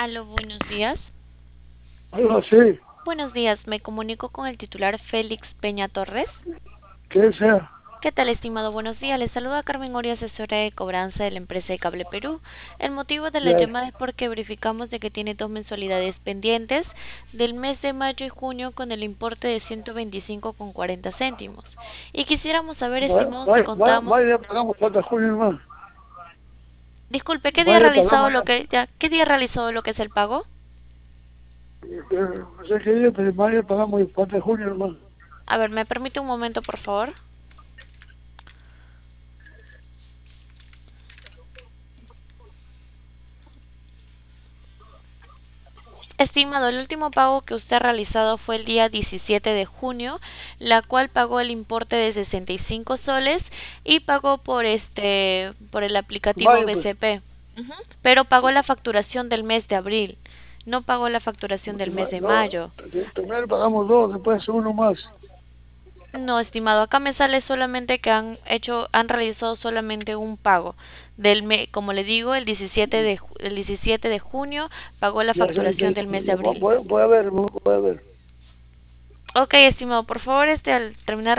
Aló, buenos días. Algo así, Buenos días, me comunico con el titular Félix Peña Torres. que sea. ¿Qué tal, estimado? Buenos días. Les saluda Carmen Oria, asesora de cobranza de la empresa de Cable Perú. El motivo de la Ya, llamada es porque verificamos de que tiene dos mensualidades pendientes del mes de mayo y junio con el importe de 125,40 céntimos. Y quisiéramos saber, estimado, si contamos. vaya, pagamos falta junio hermano. Disculpe, Vaya, pagamos ya. ¿qué día ha realizado lo que es el pago? No sé qué día, pero vaya, pagamos falta junio hermano. A ver, ¿me permite un momento, por favor? Estimado, el último pago que usted ha realizado fue el día 17 de junio, la cual pagó el importe de 65 soles y pagó por el aplicativo Vaya, pues. BCP. Ujú. Pero pagó la facturación del mes de abril, no pagó la facturación del mes de No, mayo. primero pagamos dos, después uno más. No, estimado, acá me sale solamente que han realizado solamente un pago. Como le digo, el 17 de junio pagó la Ya sé facturación del mes de abril. voy a ver, voy a ver. Ok, estimado, por favor, al terminar